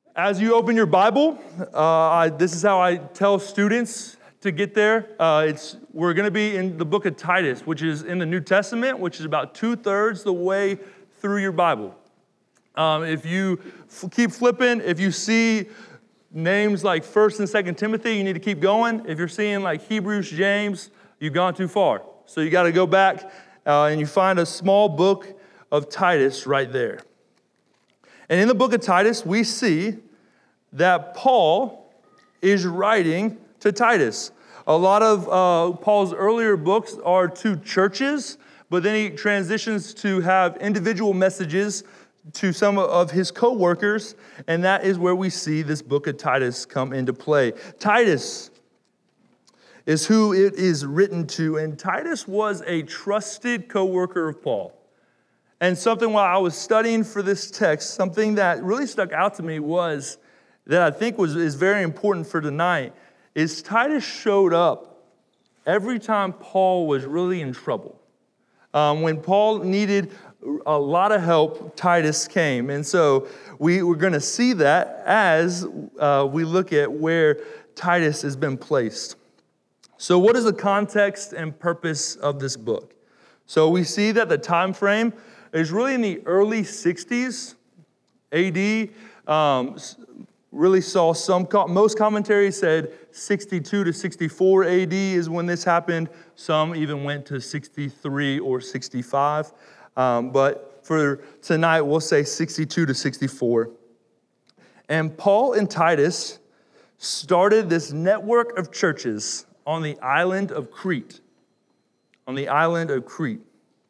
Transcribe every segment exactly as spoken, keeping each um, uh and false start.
As you open your Bible, uh, I, this is how I tell students to get there. Uh, it's we're going to be in the book of Titus, which is in the New Testament, which is about two-thirds the way through your Bible. Um, if you f- keep flipping, if you see names like First and Second Timothy, you need to keep going. If you're seeing like Hebrews, James, you've gone too far. So you got to go back uh, and you find a small book of Titus right there. And in the book of Titus, we see that Paul is writing to Titus. A lot of uh, Paul's earlier books are to churches, but then he transitions to have individual messages to some of his co-workers, and that is where we see this book of Titus come into play. Titus is who it is written to, and Titus was a trusted co-worker of Paul. And something while I was studying for this text, something that really stuck out to me was that I think was is very important for tonight, is Titus showed up every time Paul was really in trouble. Um, when Paul needed a lot of help, Titus came. And so we, we're going to see that as uh, we look at where Titus has been placed. So what is the context and purpose of this book? So we see that the time frame is really in the early sixties A D. Um, really saw some, most commentaries said sixty-two to sixty-four A D is when this happened. Some even went to sixty-three or sixty-five. Um, but for tonight, we'll say sixty-two to sixty-four. And Paul and Titus started this network of churches on the island of Crete. On the island of Crete.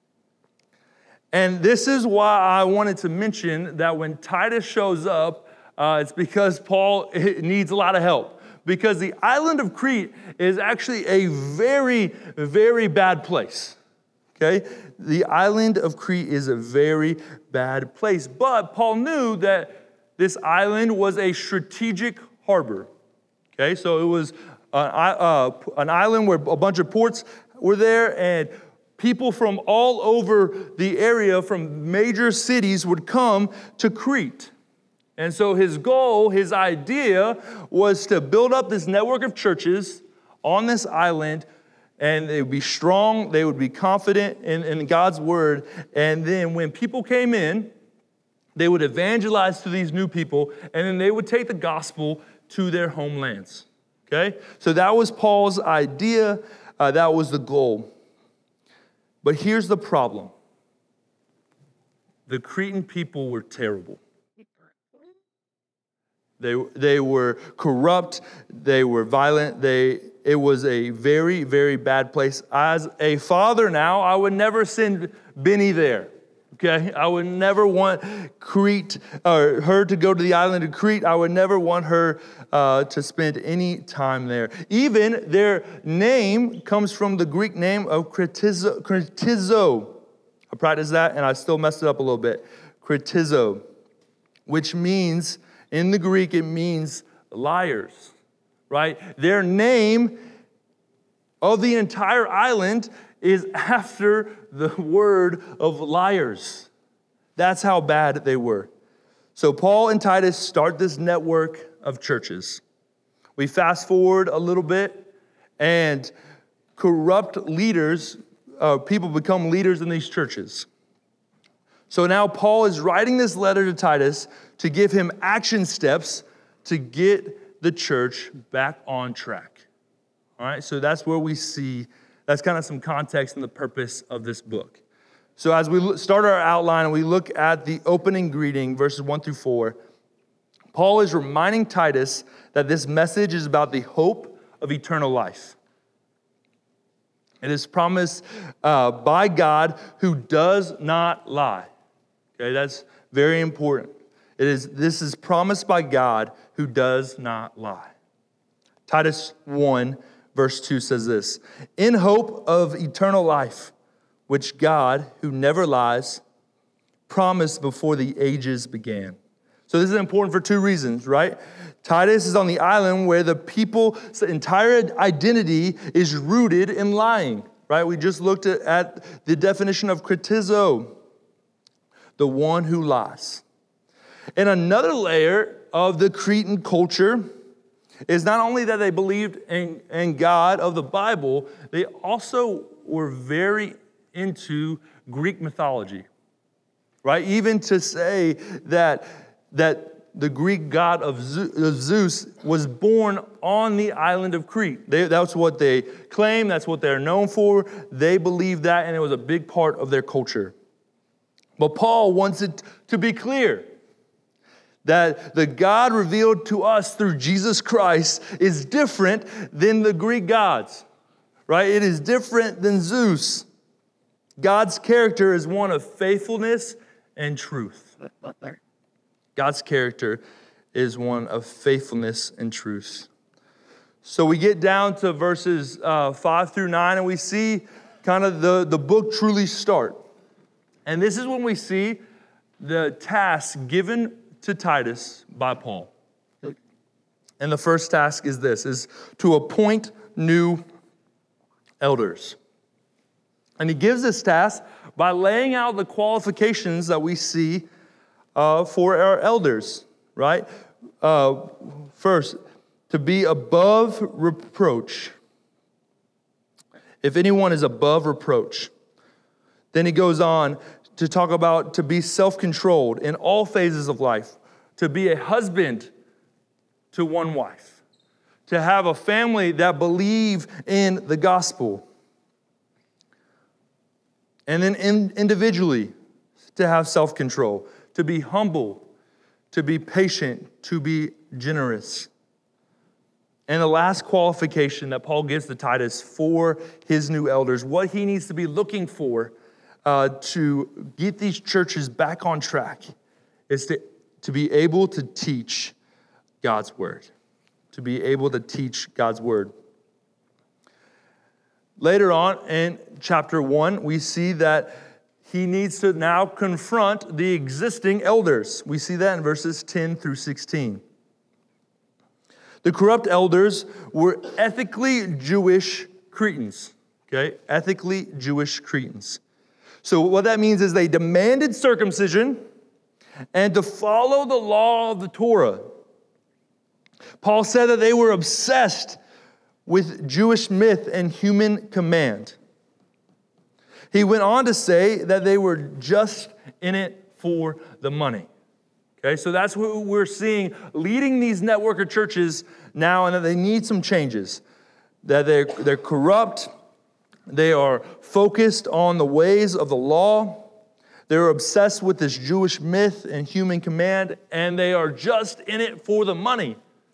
And this is why I wanted to mention that when Titus shows up, uh, it's because Paul needs a lot of help. Because the island of Crete is actually a very, very bad place. Okay? The island of Crete is a very bad place. But Paul knew that this island was a strategic harbor. Okay? So it was an, uh, an island where a bunch of ports were there, and people from all over the area, from major cities, would come to Crete. And so his goal, his idea, was to build up this network of churches on this island, and they would be strong, they would be confident in, in God's word, and then when people came in, they would evangelize to these new people, and then they would take the gospel to their homelands. Okay? So that was Paul's idea, uh, that was the goal. But here's the problem. The Cretan people were terrible. They, they were corrupt. They were violent. They, it was a very, very bad place. As a father now, I would never send Benny there. Okay? I would never want Crete, or her to go to the island of Crete. I would never want her uh, to spend any time there. Even their name comes from the Greek name of Cretizo. Cretizo. I practiced that and I still messed it up a little bit. Cretizo, which means, in the Greek, it means liars, right? Their name of the entire island is after the word of liars. That's how bad they were. So Paul and Titus start this network of churches. We fast forward a little bit, and corrupt leaders, uh, people become leaders in these churches. So now Paul is writing this letter to Titus to give him action steps to get the church back on track. All right, so that's where we see, that's kind of some context and the purpose of this book. So as we start our outline and we look at the opening greeting, verses one through four, Paul is reminding Titus that this message is about the hope of eternal life. It is promised uh, by God who does not lie. Okay, that's very important. It is, this is promised by God who does not lie. Titus one, verse two says this, in hope of eternal life, which God, who never lies, promised before the ages began. So this is important for two reasons, right? Titus is on the island where the people's entire identity is rooted in lying, right? We just looked at, at the definition of critizo, the one who lies. And another layer of the Cretan culture is not only that they believed in, in God of the Bible, they also were very into Greek mythology, right? Even to say that, that the Greek god of Zeus was born on the island of Crete. They, that's what they claim. That's what they're known for. They believed that, and it was a big part of their culture. But Paul wants it to be clear that the God revealed to us through Jesus Christ is different than the Greek gods, right? It is different than Zeus. God's character is one of faithfulness and truth. God's character is one of faithfulness and truth. So we get down to verses uh, five through nine, and we see kind of the, the book truly start. And this is when we see the task given to Titus by Paul. And the first task is this, is to appoint new elders. And he gives this task by laying out the qualifications that we see uh, for our elders, right? Uh, first, to be above reproach. If anyone is above reproach. Then he goes on to talk about to be self-controlled in all phases of life, to be a husband to one wife, to have a family that believe in the gospel. And then in, individually, to have self-control, to be humble, to be patient, to be generous. And the last qualification that Paul gives to Titus for his new elders, what he needs to be looking for uh, to get these churches back on track, is to, to be able to teach God's word. To be able to teach God's word. Later on in chapter one, we see that he needs to now confront the existing elders. We see that in verses ten through sixteen. The corrupt elders were ethically Jewish Cretans, okay? Ethically Jewish Cretans. So what that means is they demanded circumcision and to follow the law of the Torah. Paul said that they were obsessed with Jewish myth and human command. He went on to say that they were just in it for the money. Okay, so that's what we're seeing leading these networker churches now, and that they need some changes. That they're, they're corrupt, they are focused on the ways of the law, they're obsessed with this Jewish myth and human command, and they are just in it for the money.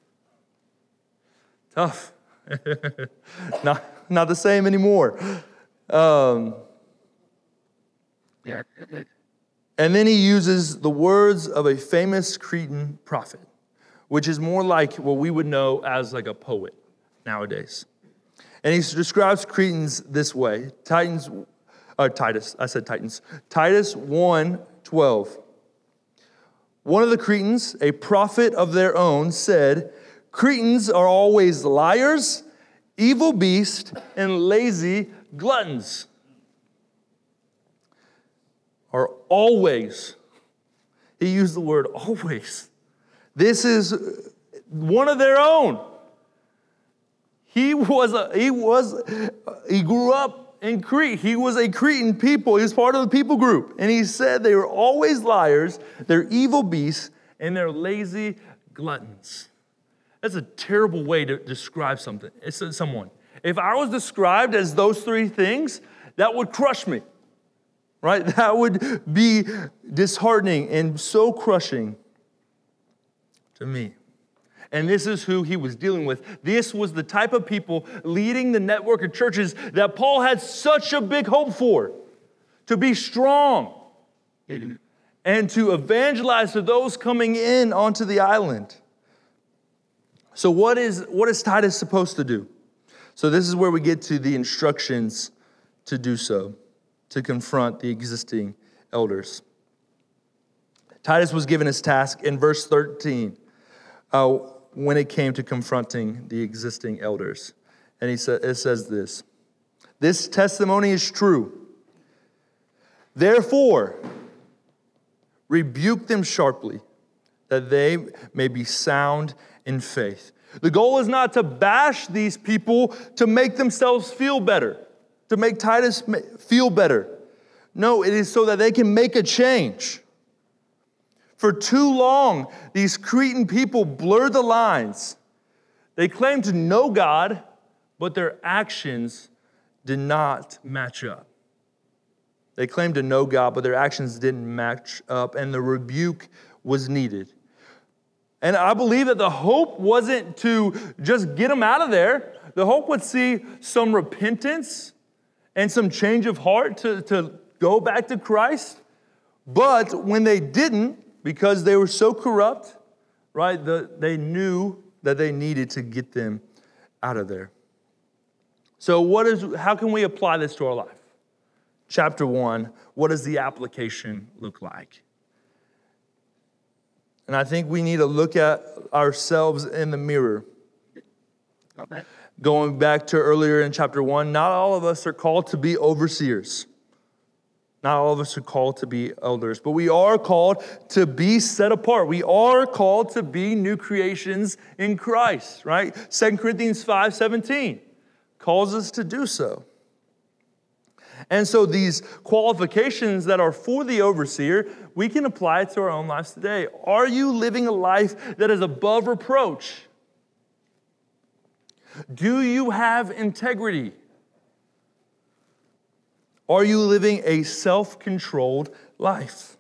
Tough. not, not the same anymore. Um, yeah. And then he uses the words of a famous Cretan prophet, which is more like what we would know as like a poet nowadays. And he describes Cretans this way. Titans, uh, Titus, I said Titans. Titus one twelve. One of the Cretans, a prophet of their own, said, Cretans are always liars, evil beasts, and lazy gluttons. Are always. He used the word always. This is one of their own. He was a, he was he grew up in Crete. He was a Cretan people. He was part of the people group. And he said they were always liars, they're evil beasts, and they're lazy gluttons. That's a terrible way to describe something. It's someone. If I was described as those three things, that would crush me. Right? That would be disheartening and so crushing to me. And this is who he was dealing with. This was the type of people leading the network of churches that Paul had such a big hope for. To be strong and to evangelize to those coming in onto the island. So what is, what is Titus supposed to do? So this is where we get to the instructions to do so. To confront the existing elders. Titus was given his task in verse thirteen uh, when it came to confronting the existing elders. And he sa- it says this, this testimony is true. Therefore, rebuke them sharply, that they may be sound in faith. The goal is not to bash these people to make themselves feel better, to make Titus feel better. No, it is so that they can make a change. For too long, these Cretan people blurred the lines. They claimed to know God, but their actions did not match up. They claimed to know God, but their actions didn't match up, and the rebuke was needed. And I believe that the hope wasn't to just get them out of there. The hope would see some repentance and some change of heart to, to go back to Christ. But when they didn't, because they were so corrupt, right, the, they knew that they needed to get them out of there. So what is? How can we apply this to our life? Chapter one, what does the application look like? And I think we need to look at ourselves in the mirror. Okay. Going back to earlier in chapter one, not all of us are called to be overseers. Not all of us are called to be elders, but we are called to be set apart. We are called to be new creations in Christ, right? Second Corinthians five seventeen calls us to do so. And so these qualifications that are for the overseer, we can apply it to our own lives today. Are you living a life that is above reproach? Do you have integrity? Are you living a self-controlled life?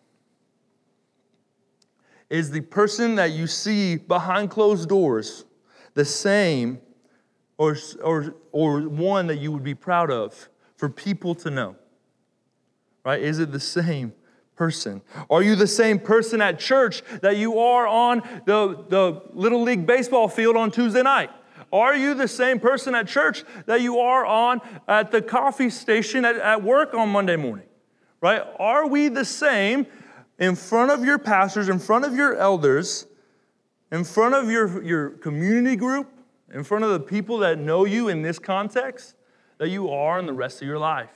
Is the person that you see behind closed doors the same or, or, or one that you would be proud of for people to know? Right? Is it the same person? Are you the same person at church that you are on the, the Little League baseball field on Tuesday night? Are you the same person at church that you are on at the coffee station at, at work on Monday morning? Right? Are we the same in front of your pastors, in front of your elders, in front of your, your community group, in front of the people that know you in this context, that you are in the rest of your life?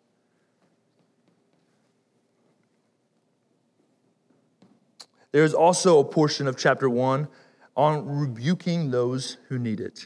There's also a portion of chapter one on rebuking those who need it.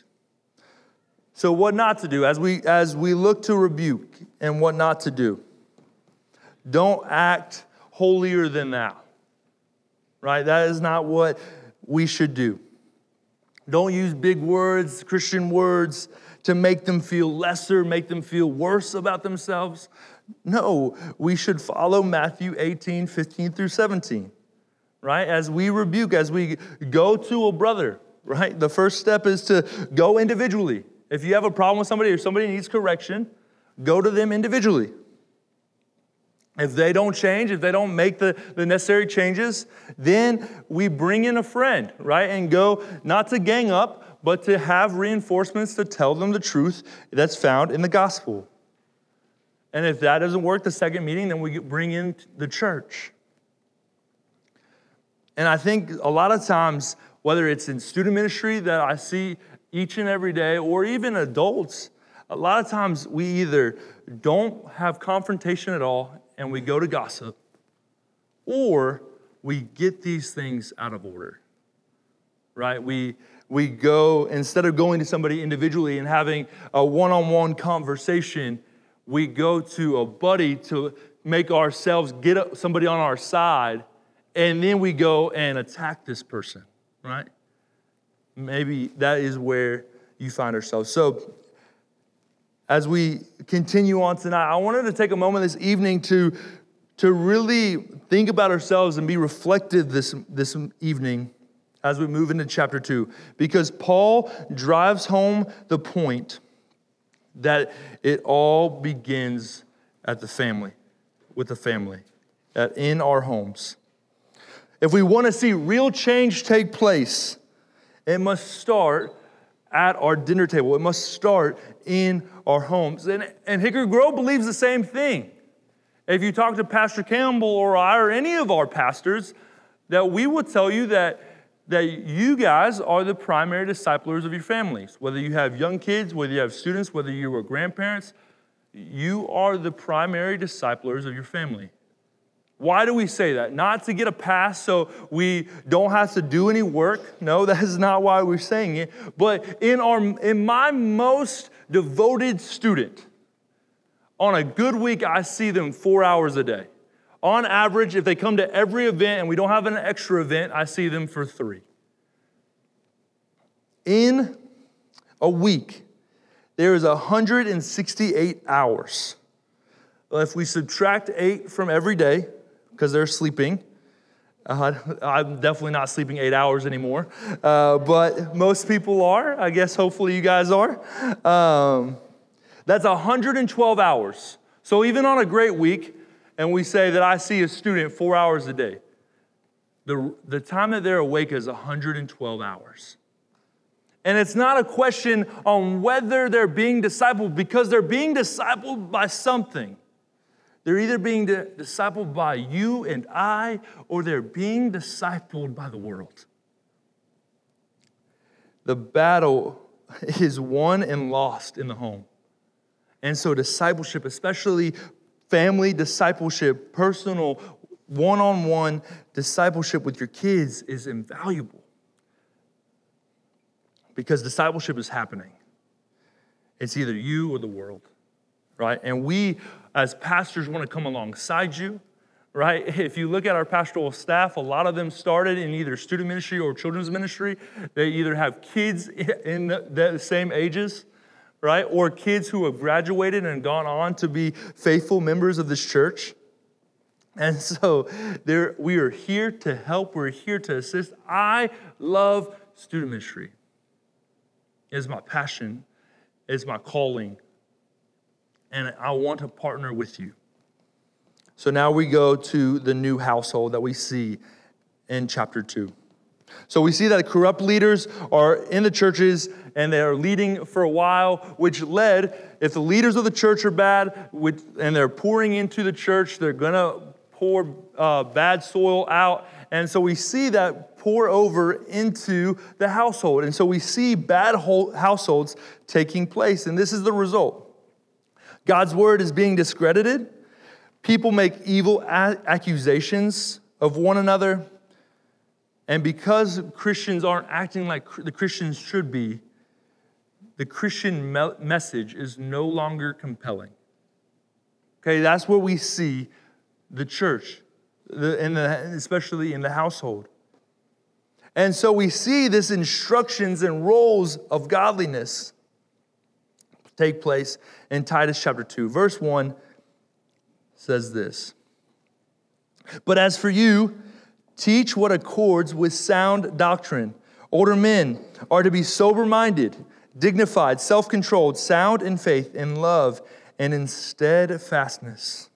So what not to do as we as we look to rebuke and what not to do. Don't act holier than thou. Right? That is not what we should do. Don't use big words, Christian words, to make them feel lesser, make them feel worse about themselves. No, we should follow Matthew eighteen, fifteen through seventeen. Right? As we rebuke, as we go to a brother, right? The first step is to go individually. If you have a problem with somebody or somebody needs correction, go to them individually. If they don't change, if they don't make the, the necessary changes, then we bring in a friend, right? And go not to gang up, but to have reinforcements to tell them the truth that's found in the gospel. And if that doesn't work, the second meeting, then we bring in the church. And I think a lot of times, whether it's in student ministry that I see each and every day, or even adults, a lot of times we either don't have confrontation at all and we go to gossip, or we get these things out of order, right? We, we go, instead of going to somebody individually and having a one-on-one conversation, we go to a buddy to make ourselves get somebody on our side. And then we go and attack this person, right? Maybe that is where you find ourselves. So as we continue on tonight, I wanted to take a moment this evening to, to really think about ourselves and be reflective this, this evening as we move into chapter two. Because Paul drives home the point that it all begins at the family, with the family, that in our homes. If we want to see real change take place, it must start at our dinner table. It must start in our homes. And, and Hickory Grove believes the same thing. If you talk to Pastor Campbell or I or any of our pastors, that we will tell you that, that you guys are the primary disciplers of your families. Whether you have young kids, whether you have students, whether you are grandparents, you are the primary disciplers of your family. Why do we say that? Not to get a pass so we don't have to do any work. No, that is not why we're saying it. But in our in my most devoted student, on a good week, I see them four hours a day. On average, if they come to every event and we don't have an extra event, I see them for three. In a week, there is one hundred sixty-eight hours. Well, if we subtract eight from every day, because they're sleeping, uh, I'm definitely not sleeping eight hours anymore, uh, but most people are. I guess hopefully you guys are. Um, that's one hundred twelve hours. So even on a great week, and we say that I see a student four hours a day, the, the time that they're awake is one hundred twelve hours. And it's not a question on whether they're being discipled, because they're being discipled by something. They're either being discipled by you and I, or they're being discipled by the world. The battle is won and lost in the home. And so discipleship, especially family discipleship, personal, one-on-one discipleship with your kids is invaluable. Because discipleship is happening. It's either you or the world, right? And we, as pastors, want to come alongside you, right? If you look at our pastoral staff, a lot of them started in either student ministry or children's ministry. They either have kids in the, the same ages, right? Or kids who have graduated and gone on to be faithful members of this church. And so there, we are here to help. We're here to assist. I love student ministry. It is my passion. It is my calling. And I want to partner with you. So now we go to the new household that we see in chapter two. So we see that corrupt leaders are in the churches and they are leading for a while, which led, if the leaders of the church are bad and they're pouring into the church, they're going to pour uh, bad soil out. And so we see that pour over into the household. And so we see bad households taking place. And this is the result. God's word is being discredited. People make evil accusations of one another. And because Christians aren't acting like the Christians should be, the Christian me- message is no longer compelling. Okay, that's where we see the church, the, in the, especially in the household. And so we see this instructions and roles of godliness take place in Titus chapter two. Verse one says this. But as for you, teach what accords with sound doctrine. Older men are to be sober-minded, dignified, self-controlled, sound in faith, in love, and in steadfastness.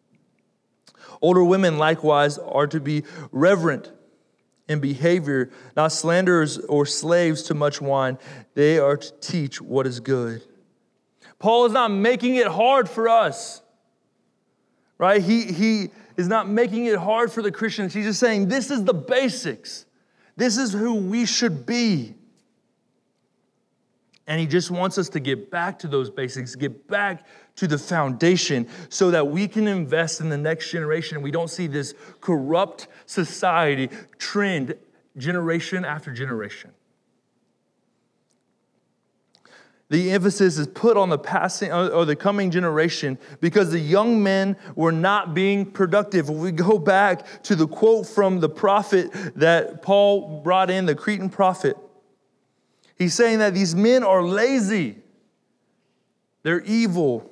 Older women likewise are to be reverent in behavior, not slanderers or slaves to much wine. They are to teach what is good. Paul is not making it hard for us, right? He, he is not making it hard for the Christians. He's just saying this is the basics. This is who we should be. And he just wants us to get back to those basics, get back to the foundation so that we can invest in the next generation. We don't see this corrupt society trend generation after generation. The emphasis is put on the passing or the coming generation because the young men were not being productive. If we go back to the quote from the prophet that Paul brought in, the Cretan prophet, he's saying that these men are lazy. They're evil.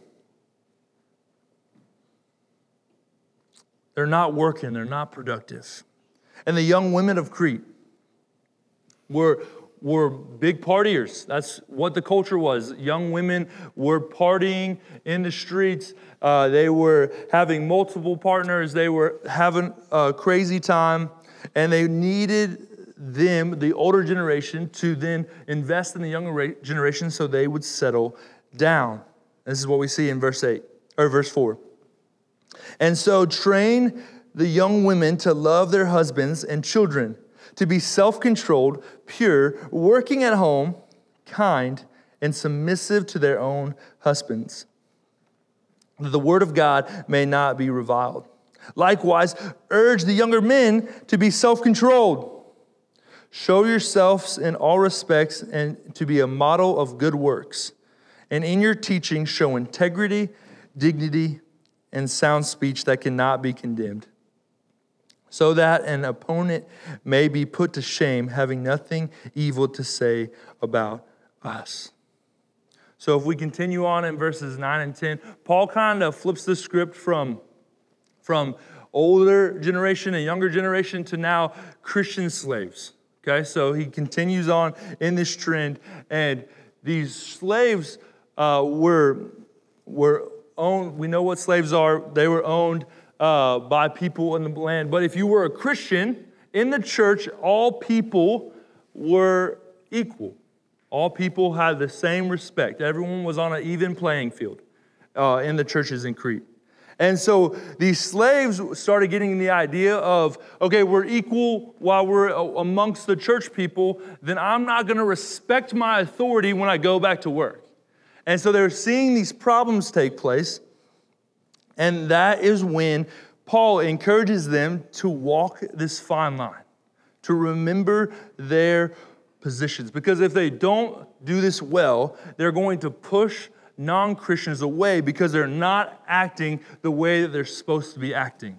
They're not working. They're not productive. And the young women of Crete were were big partiers. That's what the culture was. Young women were partying in the streets. Uh, they were having multiple partners. They were having a crazy time. And they needed them, the older generation, to then invest in the younger generation so they would settle down. This is what we see in verse eight, or verse four. And so train the young women to love their husbands and children, to be self-controlled, pure, working at home, kind, and submissive to their own husbands, that the word of God may not be reviled. Likewise, urge the younger men to be self-controlled. Show yourselves in all respects and to be a model of good works. And in your teaching, show integrity, dignity, and sound speech that cannot be condemned, so that an opponent may be put to shame, having nothing evil to say about us. So if we continue on in verses nine and ten, Paul kind of flips the script from From older generation and younger generation to now Christian slaves. Okay, so he continues on in this trend, and these slaves uh, were were owned. We know what slaves are. They were owned uh, by people in the land. But if you were a Christian in the church, all people were equal. All people had the same respect. Everyone was on an even playing field uh, in the churches in Crete. And so these slaves started getting the idea of, okay, we're equal while we're amongst the church people, then I'm not going to respect my authority when I go back to work. And so they're seeing these problems take place, and that is when Paul encourages them to walk this fine line, to remember their positions. Because if they don't do this well, they're going to push non-Christians away because they're not acting the way that they're supposed to be acting.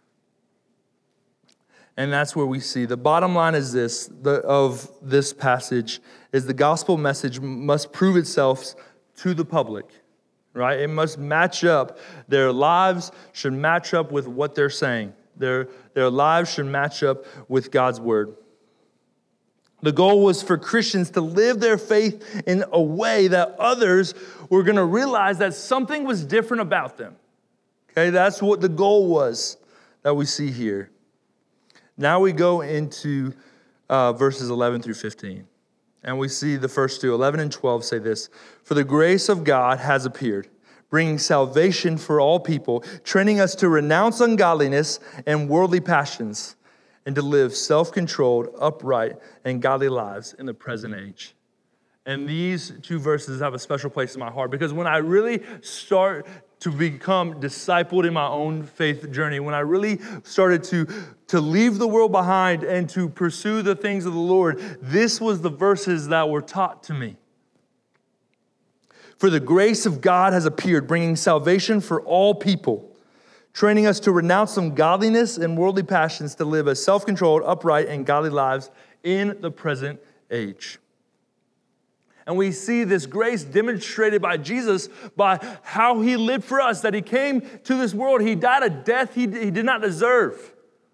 And that's where we see. The bottom line is this, the, of this passage, is the gospel message must prove itself to the public, right? It must match up. Their lives should match up with what they're saying. Their, their lives should match up with God's word. The goal was for Christians to live their faith in a way that others were going to realize that something was different about them. Okay, that's what the goal was that we see here. Now we go into uh, verses eleven through fifteen. And we see the first two, eleven and twelve, say this: For the grace of God has appeared, bringing salvation for all people, training us to renounce ungodliness and worldly passions, and to live self-controlled, upright, and godly lives in the present age. And these two verses have a special place in my heart, because when I really start to become discipled in my own faith journey, when I really started to, to leave the world behind and to pursue the things of the Lord, this was the verses that were taught to me. For the grace of God has appeared, bringing salvation for all people, training us to renounce ungodliness and worldly passions, to live as self-controlled, upright, and godly lives in the present age. And we see this grace demonstrated by Jesus by how he lived for us, that he came to this world. He died a death he, he did not deserve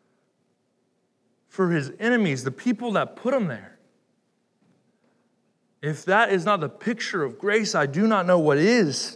for his enemies, the people that put him there. If that is not the picture of grace, I do not know what is.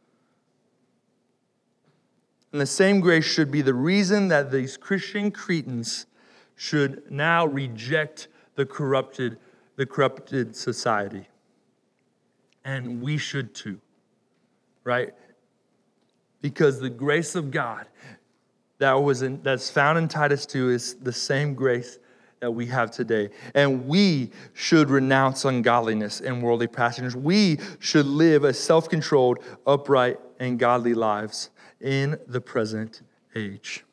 And the same grace should be the reason that these Christian Cretans should now reject the corrupted, the corrupted society. And we should too, right? Because the grace of God that was in, that's found in Titus two is the same grace that we have today. And we should renounce ungodliness and worldly passions. We should live as self-controlled, upright, and godly lives in the present age.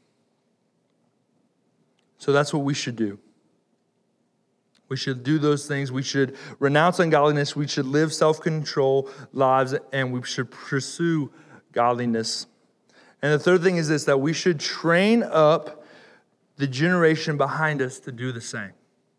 So that's what we should do. We should do those things. We should renounce ungodliness. We should live self-control lives, and we should pursue godliness. And the third thing is this, that we should train up the generation behind us to do the same.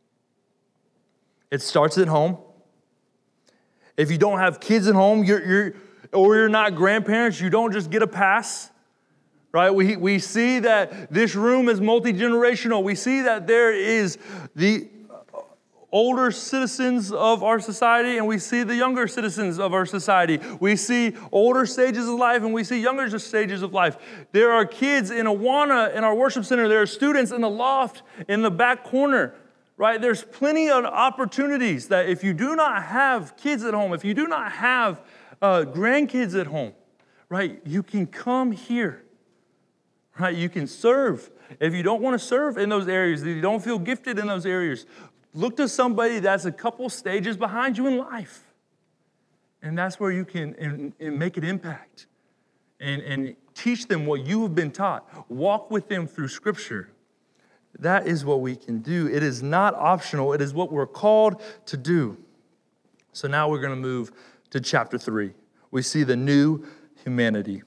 It starts at home. If you don't have kids at home, you're, you're or you're not grandparents, you don't just get a pass. Right? We, we see that this room is multi-generational. We see that there is the older citizens of our society, and we see the younger citizens of our society. We see older stages of life, and we see younger stages of life. There are kids in Awana in our worship center. There are students in the loft in the back corner, right? There's plenty of opportunities that if you do not have kids at home, if you do not have uh, grandkids at home, right, you can come here, right? You can serve. If you don't want to serve in those areas, if you don't feel gifted in those areas, look to somebody that's a couple stages behind you in life. And that's where you can and, and make an impact. And, and Teach them what you have been taught. Walk with them through Scripture. That is what we can do. It is not optional. It is what we're called to do. So now we're going to move to chapter three. We see the new humanity.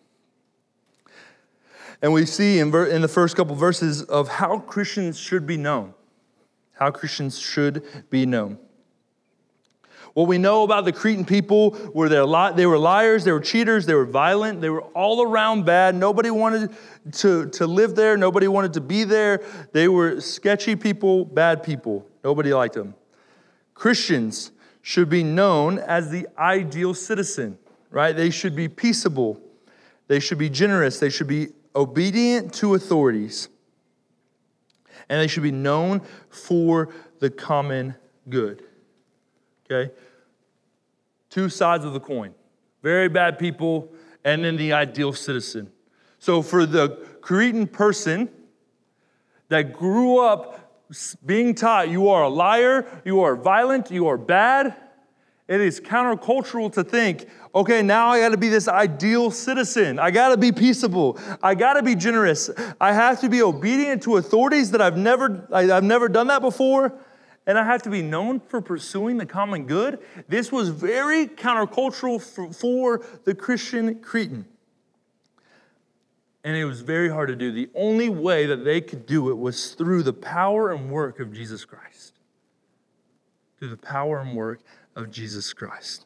And we see in, ver- in the first couple verses of how Christians should be known. How Christians should be known. What we know about the Cretan people were they were liars, they were cheaters, they were violent, they were all around bad. Nobody wanted to, to live there. Nobody wanted to be there. They were sketchy people, bad people. Nobody liked them. Christians should be known as the ideal citizen, right? They should be peaceable. They should be generous. They should be obedient to authorities. And they should be known for the common good. Okay? Two sides of the coin. Very bad people, and then the ideal citizen. So for the Cretan person that grew up being taught you are a liar, you are violent, you are bad, it is countercultural to think, okay, now I got to be this ideal citizen. I got to be peaceable. I got to be generous. I have to be obedient to authorities that I've never, I, I've never done that before. And I have to be known for pursuing the common good. This was very countercultural for, for the Christian Cretan. And it was very hard to do. The only way that they could do it was through the power and work of Jesus Christ. Through the power and work of Jesus Christ.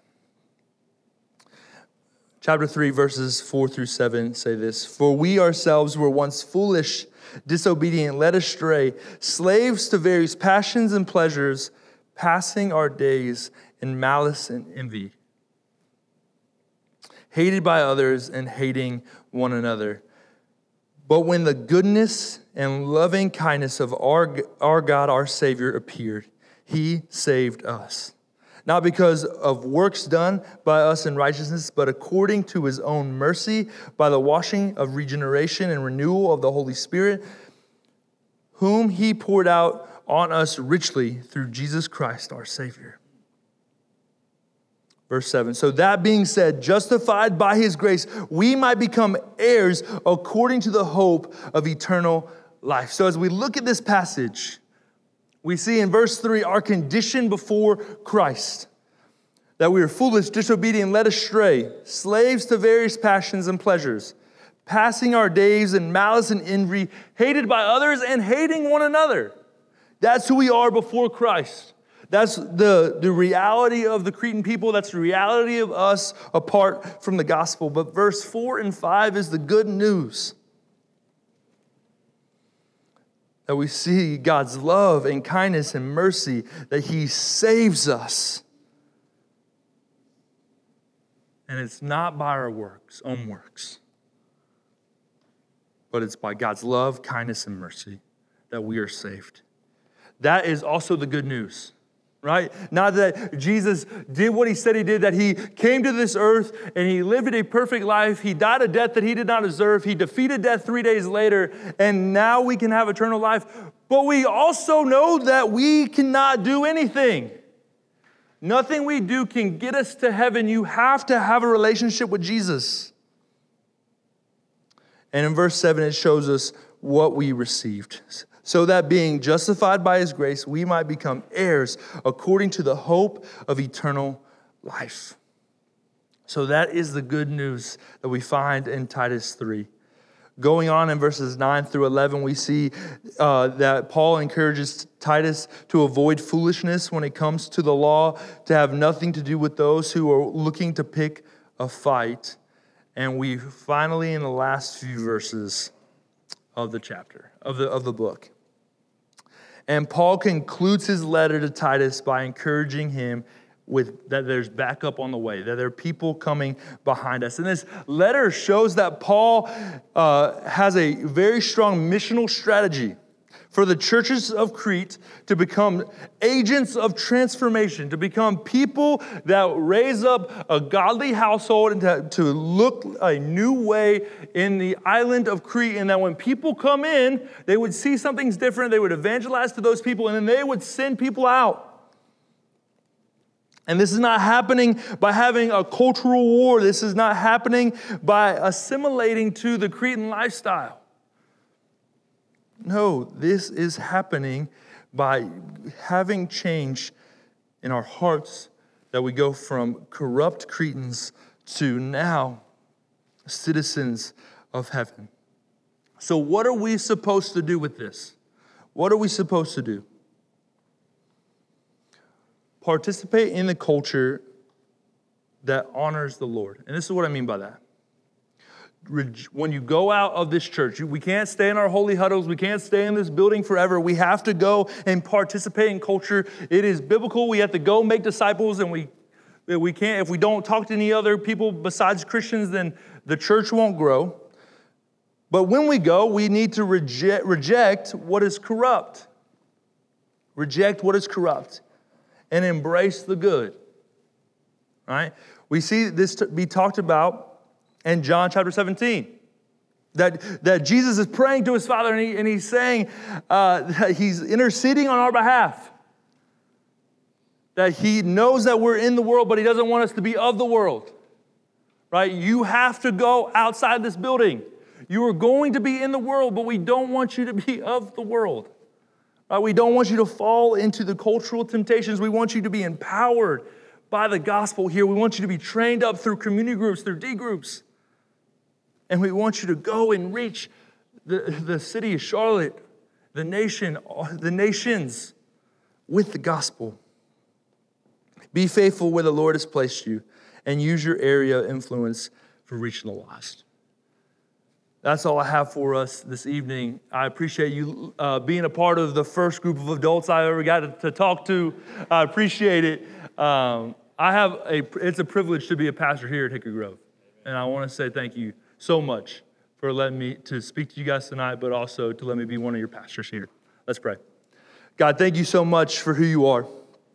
Chapter three, verses four through seven say this. For we ourselves were once foolish, disobedient, led astray, slaves to various passions and pleasures, passing our days in malice and envy, hated by others and hating one another. But when the goodness and loving kindness of our, our God, our Savior, appeared, he saved us. Not because of works done by us in righteousness, but according to his own mercy, by the washing of regeneration and renewal of the Holy Spirit, whom he poured out on us richly through Jesus Christ, our Savior. Verse seven, so that being said, justified by his grace, we might become heirs according to the hope of eternal life. So as we look at this passage, we see in verse three our condition before Christ. That we are foolish, disobedient, led astray, slaves to various passions and pleasures, passing our days in malice and envy, hated by others and hating one another. That's who we are before Christ. That's the, the reality of the Cretan people. That's the reality of us apart from the gospel. But verse four and five is the good news. That we see God's love and kindness and mercy, that he saves us. And it's not by our works, own works, but it's by God's love, kindness, and mercy that we are saved. That is also the good news, right? Not that Jesus did what he said he did, that he came to this earth and he lived a perfect life. He died a death that he did not deserve. He defeated death three days later, and now we can have eternal life. But we also know that we cannot do anything. Nothing we do can get us to heaven. You have to have a relationship with Jesus. And in verse seven, it shows us what we received. So that being justified by his grace, we might become heirs according to the hope of eternal life. So that is the good news that we find in Titus three. Going on in verses nine through eleven, we see uh, that Paul encourages Titus to avoid foolishness when it comes to the law, to have nothing to do with those who are looking to pick a fight. And we finally, in the last few verses of the chapter, of the, of the book. And Paul concludes his letter to Titus by encouraging him with that there's backup on the way, that there are people coming behind us. And this letter shows that Paul uh, has a very strong missional strategy for the churches of Crete to become agents of transformation, to become people that raise up a godly household and to, to look a new way in the island of Crete. And that when people come in, they would see something's different, they would evangelize to those people, and then they would send people out. And this is not happening by having a cultural war. This is not happening by assimilating to the Cretan lifestyle. No, this is happening by having change in our hearts, that we go from corrupt Cretans to now citizens of heaven. So what are we supposed to do with this? What are we supposed to do? Participate in the culture that honors the Lord. And this is what I mean by that. When you go out of this church, we can't stay in our holy huddles. We can't stay in this building forever. We have to go and participate in culture. It is biblical. We have to go make disciples, and we we can't. If we don't talk to any other people besides Christians, then the church won't grow. But when we go, we need to reject reject what is corrupt. Reject what is corrupt, and embrace the good. Right? We see this to be talked about in John chapter seventeen, that, that Jesus is praying to his Father, and, he, and he's saying uh, that he's interceding on our behalf. That he knows that we're in the world, but he doesn't want us to be of the world. Right? You have to go outside this building. You are going to be in the world, but we don't want you to be of the world. Right? We don't want you to fall into the cultural temptations. We want you to be empowered by the gospel here. We want you to be trained up through community groups, through D groups. And we want you to go and reach the, the city of Charlotte, the nation, the nations with the gospel. Be faithful where the Lord has placed you, and use your area of influence for reaching the lost. That's all I have for us this evening. I appreciate you uh, being a part of the first group of adults I ever got to, to talk to. I appreciate it. Um, I have a, it's a privilege to be a pastor here at Hickory Grove. And I want to say thank you so much for letting me to speak to you guys tonight, but also to let me be one of your pastors here. Let's pray. God, thank you so much for who you are.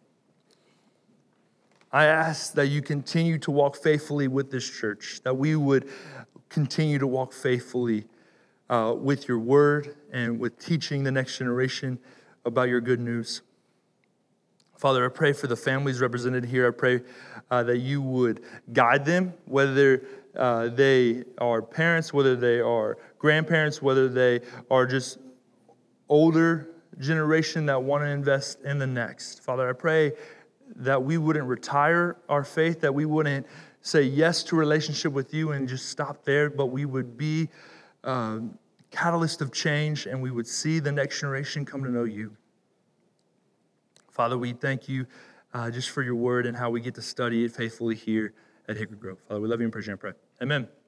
I ask that you continue to walk faithfully with this church, that we would continue to walk faithfully uh, with your word and with teaching the next generation about your good news. Father, I pray for the families represented here. I pray uh, that you would guide them, whether uh, they are parents, whether they are grandparents, whether they are just older generation that want to invest in the next. Father, I pray that we wouldn't retire our faith, that we wouldn't say yes to a relationship with you and just stop there, but we would be uh, catalyst of change, and we would see the next generation come to know you. Father, we thank you uh, just for your word and how we get to study it faithfully here at Hickory Grove. Father, we love you and praise you and pray. Amen.